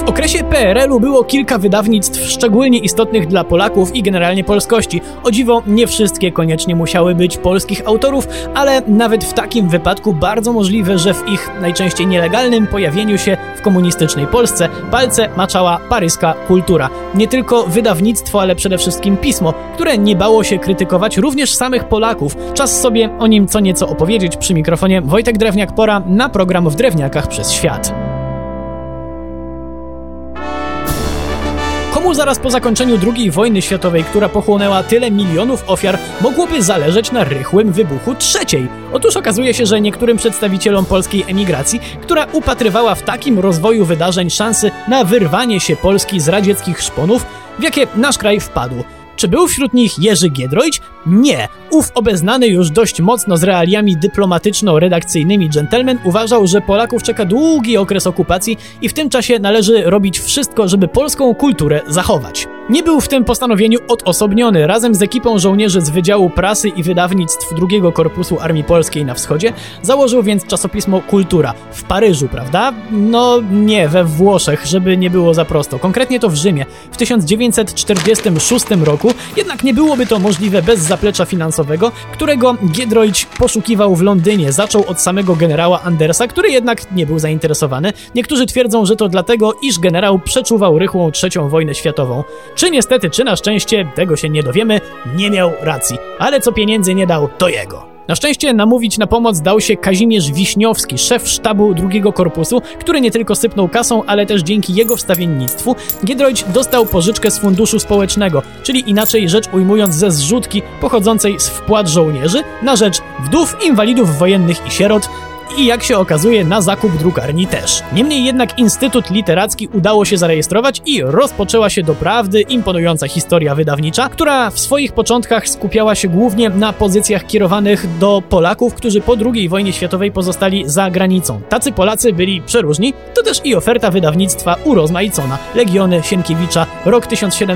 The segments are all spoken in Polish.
W okresie PRL-u było kilka wydawnictw szczególnie istotnych dla Polaków i generalnie polskości. O dziwo, nie wszystkie koniecznie musiały być polskich autorów, ale nawet w takim wypadku bardzo możliwe, że w ich najczęściej nielegalnym pojawieniu się w komunistycznej Polsce palce maczała paryska kultura. Nie tylko wydawnictwo, ale przede wszystkim pismo, które nie bało się krytykować również samych Polaków. Czas sobie o nim co nieco opowiedzieć. Przy mikrofonie Wojtek Drewniak, pora na program W Drewniakach przez świat. Komu zaraz po zakończeniu II wojny światowej, która pochłonęła tyle milionów ofiar, mogłoby zależeć na rychłym wybuchu III? Otóż okazuje się, że niektórym przedstawicielom polskiej emigracji, która upatrywała w takim rozwoju wydarzeń szansy na wyrwanie się Polski z radzieckich szponów, w jakie nasz kraj wpadł. Czy był wśród nich Jerzy Giedroyć? Nie. Ów obeznany już dość mocno z realiami dyplomatyczno-redakcyjnymi dżentelmen uważał, że Polaków czeka długi okres okupacji i w tym czasie należy robić wszystko, żeby polską kulturę zachować. Nie był w tym postanowieniu odosobniony. Razem z ekipą żołnierzy z Wydziału Prasy i Wydawnictw II Korpusu Armii Polskiej na Wschodzie założył więc czasopismo Kultura. W Paryżu, prawda? No nie, we Włoszech, żeby nie było za prosto. Konkretnie to w Rzymie. W 1946 roku jednak nie byłoby to możliwe bez zaplecza finansowego, którego Giedroyć poszukiwał w Londynie. Zaczął od samego generała Andersa, który jednak nie był zainteresowany. Niektórzy twierdzą, że to dlatego, iż generał przeczuwał rychłą III wojnę światową. Czy niestety, czy na szczęście, tego się nie dowiemy, nie miał racji. Ale co pieniędzy nie dał, to jego. Na szczęście namówić na pomoc dał się Kazimierz Wiśniowski, szef sztabu II Korpusu, który nie tylko sypnął kasą, ale też dzięki jego wstawiennictwu Giedroyć dostał pożyczkę z funduszu społecznego, czyli inaczej rzecz ujmując ze zrzutki pochodzącej z wpłat żołnierzy na rzecz wdów, inwalidów wojennych i sierot, i jak się okazuje na zakup drukarni też. Niemniej jednak Instytut Literacki udało się zarejestrować i rozpoczęła się doprawdy imponująca historia wydawnicza, która w swoich początkach skupiała się głównie na pozycjach kierowanych do Polaków, którzy po II wojnie światowej pozostali za granicą. Tacy Polacy byli przeróżni, to też i oferta wydawnictwa urozmaicona. Legiony Sienkiewicza, rok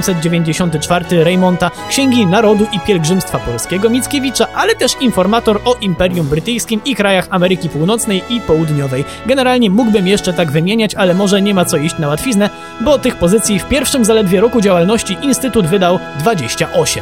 1794 Reymonta, Księgi Narodu i Pielgrzymstwa Polskiego Mickiewicza, ale też informator o Imperium Brytyjskim i krajach Ameryki Północnej i Południowej. Generalnie mógłbym jeszcze tak wymieniać, ale może nie ma co iść na łatwiznę, bo tych pozycji w pierwszym zaledwie roku działalności Instytut wydał 28.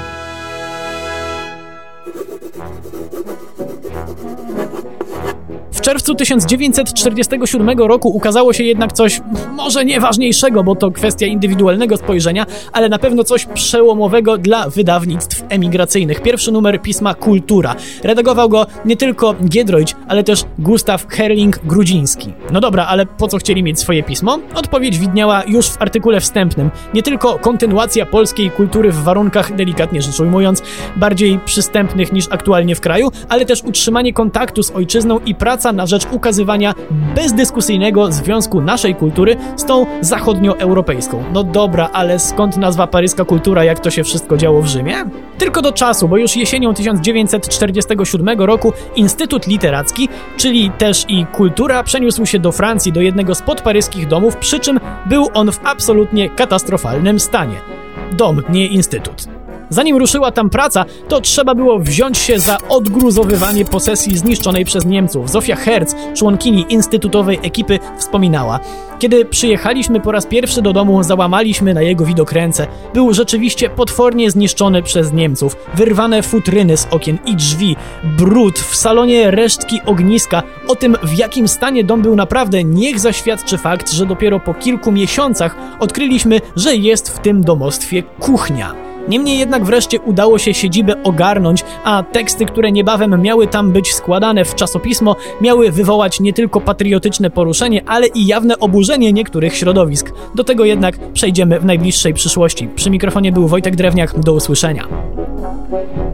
W czerwcu 1947 roku ukazało się jednak coś może nie ważniejszego, bo to kwestia indywidualnego spojrzenia, ale na pewno coś przełomowego dla wydawnictw emigracyjnych. Pierwszy numer pisma Kultura. Redagował go nie tylko Giedroyć, ale też Gustaw Herling-Grudziński. No dobra, ale po co chcieli mieć swoje pismo? Odpowiedź widniała już w artykule wstępnym. Nie tylko kontynuacja polskiej kultury w warunkach, delikatnie rzecz ujmując, bardziej przystępnych niż aktualnie w kraju, ale też utrzymanie kontaktu z ojczyzną i praca na rzecz ukazywania bezdyskusyjnego związku naszej kultury z tą zachodnioeuropejską. No dobra, ale skąd nazwa paryska kultura, jak to się wszystko działo w Rzymie? Tylko do czasu, bo już jesienią 1947 roku Instytut Literacki, czyli też i kultura, przeniósł się do Francji, do jednego z podparyskich domów, przy czym był on w absolutnie katastrofalnym stanie. Dom, nie instytut. Zanim ruszyła tam praca, to trzeba było wziąć się za odgruzowywanie posesji zniszczonej przez Niemców. Zofia Herz, członkini instytutowej ekipy, wspominała: kiedy przyjechaliśmy po raz pierwszy do domu, załamaliśmy na jego widok ręce. Był rzeczywiście potwornie zniszczony przez Niemców. Wyrwane futryny z okien i drzwi, brud, w salonie resztki ogniska. O tym, w jakim stanie dom był naprawdę, niech zaświadczy fakt, że dopiero po kilku miesiącach odkryliśmy, że jest w tym domostwie kuchnia. Niemniej jednak wreszcie udało się siedzibę ogarnąć, a teksty, które niebawem miały tam być składane w czasopismo, miały wywołać nie tylko patriotyczne poruszenie, ale i jawne oburzenie niektórych środowisk. Do tego jednak przejdziemy w najbliższej przyszłości. Przy mikrofonie był Wojtek Drewniak. Do usłyszenia.